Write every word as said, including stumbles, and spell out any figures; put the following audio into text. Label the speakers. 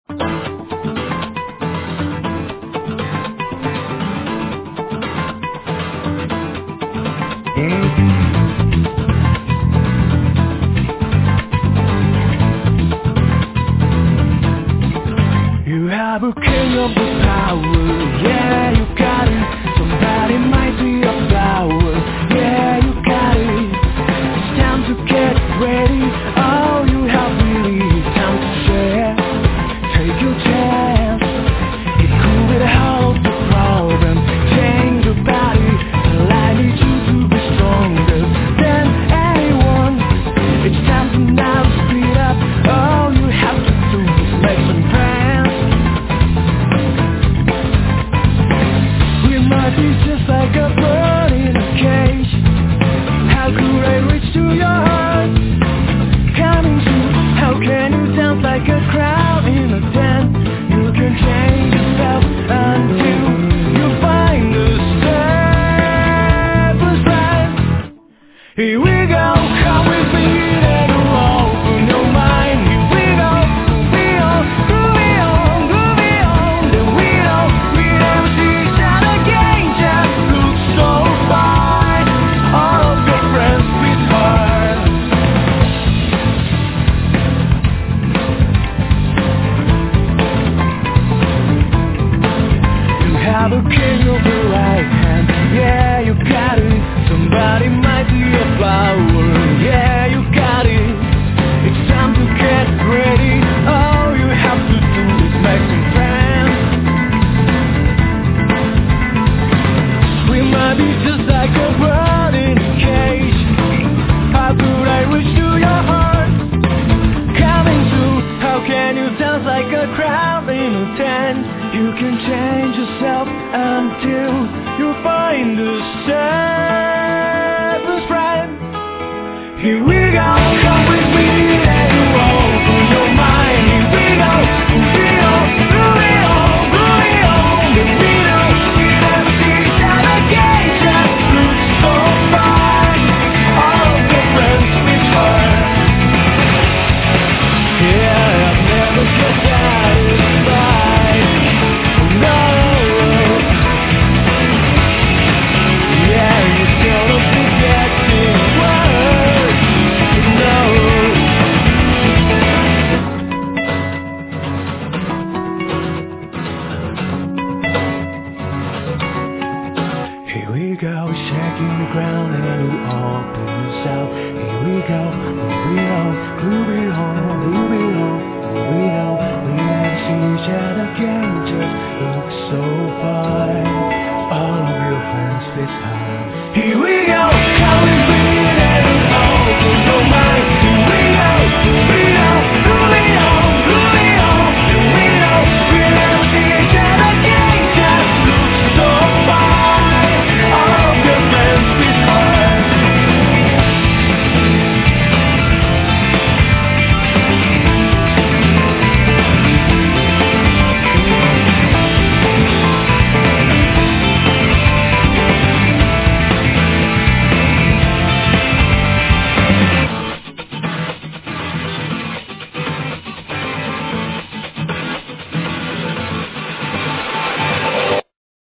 Speaker 1: You have a king of the power, yeah, you got it. Somebody might be a flower, yeah, you got it. It's time to get ready, all you have really is time to share. Take your chance, it could be the heart of the problem. Change your body, till I need you to be stronger than anyone. It's time to now speed up, all you have to do is make some plans. It's just like a bird in a cage. How could I reach to your heart? Coming soon. How can you dance like a crowd in a tent? You can change yourself until you find the safest place. Here we go, come with me and open your mind. Here we go, we on, groovy on, groovy on. Then we know we never see each other again. The king of the right hand, yeah, you got it. Somebody might be a flower, yeah, you got it. It's time to get ready, all you have to do is make some friends. We might be just like a bird in a cage. How could I reach to your heart? Coming soon, how can you dance like a crowd in a tent? You can change yourself until you find